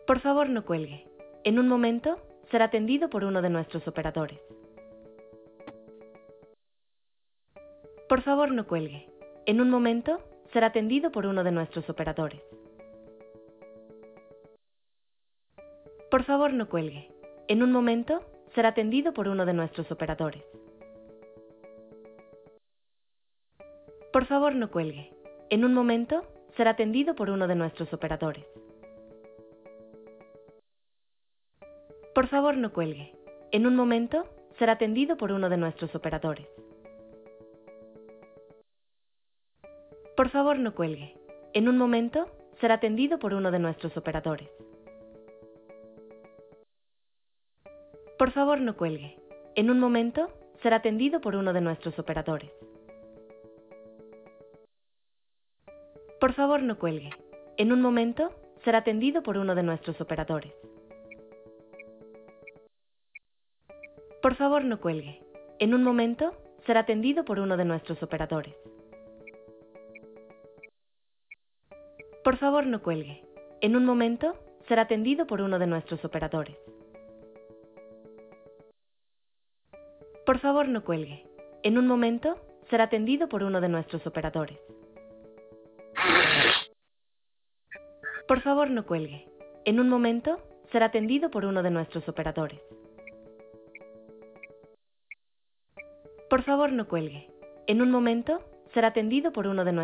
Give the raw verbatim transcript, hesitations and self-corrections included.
Por favor, no cuelgue. En un momento, será atendido por uno de nuestros operadores. Por favor, no cuelgue. En un momento, será atendido por uno de nuestros operadores. Por favor, no cuelgue. En un momento, será atendido por uno de nuestros operadores. Por favor, no cuelgue. En un momento, será atendido por uno de nuestros operadores. Por favor, no cuelgue. En un momento, será atendido por uno de nuestros operadores. Por favor, no cuelgue. En un momento, será atendido por uno de nuestros operadores. Por favor, no cuelgue. En un momento, será atendido por uno de nuestros operadores. Por favor, no cuelgue. En un momento, será atendido por uno de nuestros operadores. Por favor, no cuelgue. En un momento, será atendido por uno de nuestros operadores. Por favor, no cuelgue. En un momento, será atendido por uno de nuestros operadores. Por favor, no cuelgue. En un momento, será atendido por uno de nuestros operadores. Por favor, no cuelgue. En un momento, será atendido por uno de nuestros operadores. Por favor, no cuelgue. En un momento, será atendido por uno de nuestros